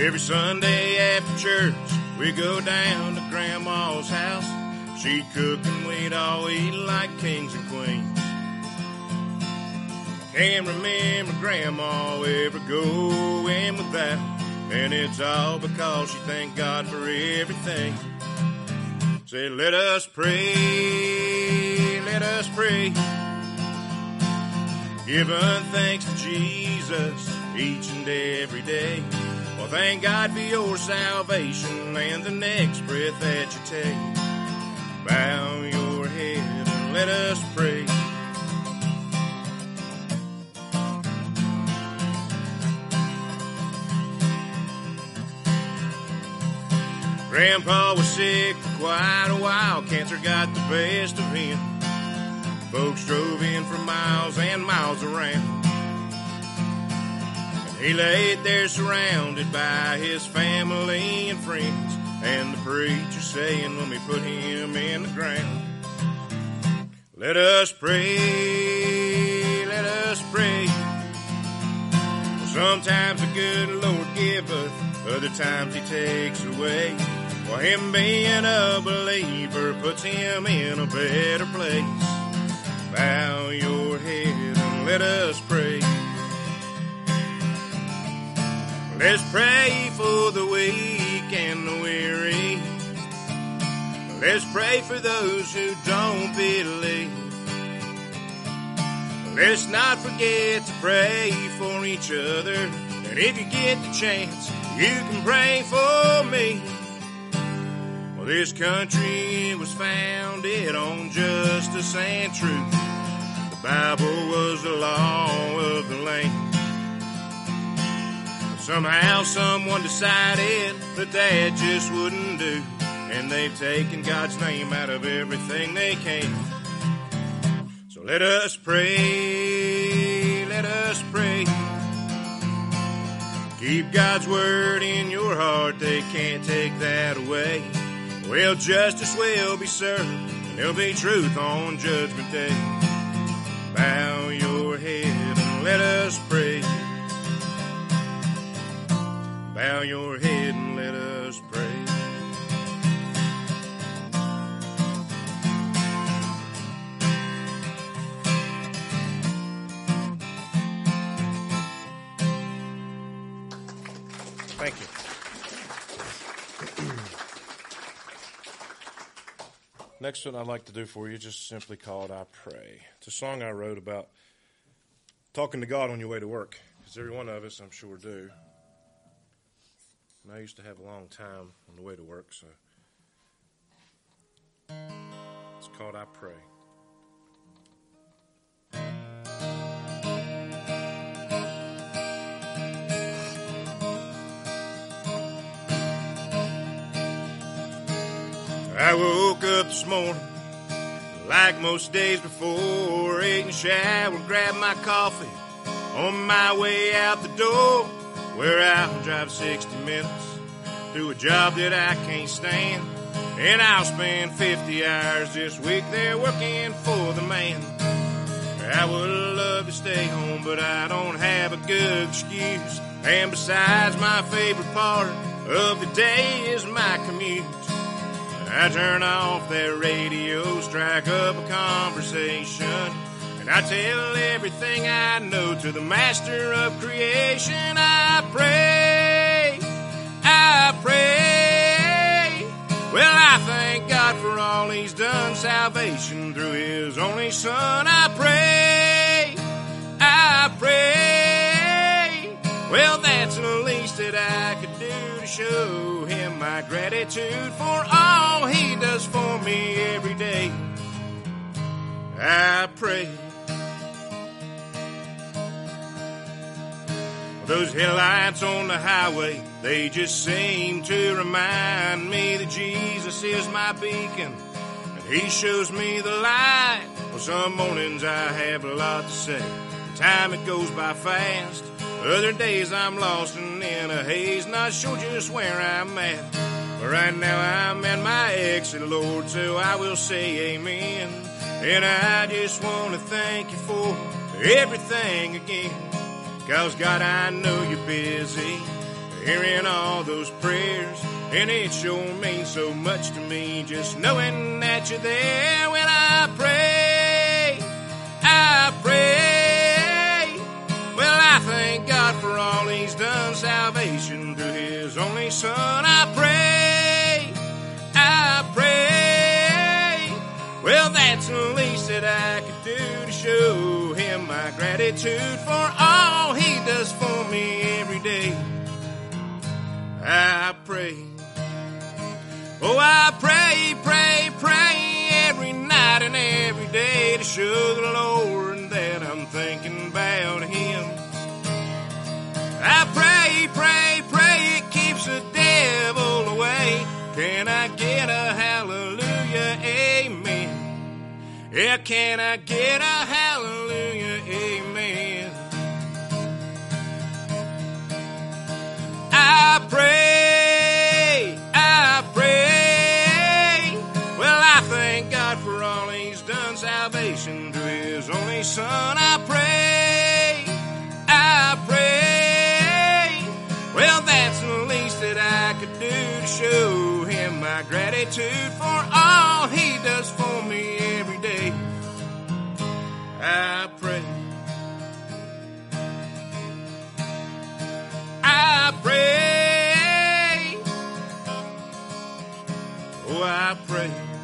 Every Sunday after church, we go down to Grandma's house. She'd cook and we'd all eat like kings and queens. Can't remember Grandma ever going without, and it's all because she thanked God for everything. Say, let us pray, let us pray, giving thanks to Jesus each and every day. Well, thank God for your salvation and the next breath that you take. Bow your head and let us pray. Grandpa was sick for quite a while. Cancer got the best of him. Folks drove in for miles and miles around. And he laid there surrounded by his family and friends, and the preacher saying when we put him in the ground, let us pray, let us pray. Well, sometimes the good Lord giveth, other times he takes away. Well, him being a believer puts him in a better place. Bow your head and let us pray. Let's pray for the weak and the weary. Let's pray for those who don't believe. Let's not forget to pray for each other. And if you get the chance, you can pray for me. Well, this country was founded on justice and truth. The Bible was the law of the land. Somehow someone decided that just wouldn't do, and they've taken God's name out of everything they can. So let us pray, let us pray. Keep God's word in your heart, they can't take that away. Well, justice will be served, and there'll be truth on Judgment Day. Bow your head and let us pray. Bow your head and let us pray. Thank you. Next one I'd like to do for you, just simply called I Pray. It's a song I wrote about talking to God on your way to work, because every one of us, I'm sure, do. And I used to have a long time on the way to work, so it's called I Pray. I woke up this morning like most days before, ate and showered, grabbed my coffee on my way out the door, where I'll drive 60 minutes to a job that I can't stand, and I'll spend 50 hours this week there working for the man. I would love to stay home, but I don't have a good excuse, and besides, my favorite part of the day is my commute. I turn off that radio, strike up a conversation, and I tell everything I know to the master of creation. I pray, I pray. Well, I thank God for all he's done, salvation through his only son. I pray, I pray. Well, that's the least that I could do to show him my gratitude for all he does for me every day. I pray. Those headlights on the highway, they just seem to remind me that Jesus is my beacon, and he shows me the light. Well, some mornings I have a lot to say, time it goes by fast. Other days I'm lost and in a haze, not sure just where I'm at. But right now I'm at my exit, Lord, so I will say amen. And I just want to thank you for everything again. 'Cause God, I know you're busy. hearing all those prayers, and it sure means so much to me just knowing that you're there when I pray. I pray. Well, I thank God for all He's done, salvation through His only Son. I pray. I pray. Well, that's the least that I could do to show Him my gratitude for all He does for me every day. I pray. Oh, I pray, pray, pray every night and every day to show the Lord that I'm thinking about Him. I pray, pray, pray, it keeps the devil away. Can I get a hallelujah, amen? Yeah, can I get a hallelujah, amen? I pray, I pray. Well, I thank God for all He's done, salvation through His only Son. I pray, I pray. Well, that's the least that I could do to show Him my gratitude for all He does for me every day. I pray. I pray. Oh, I pray.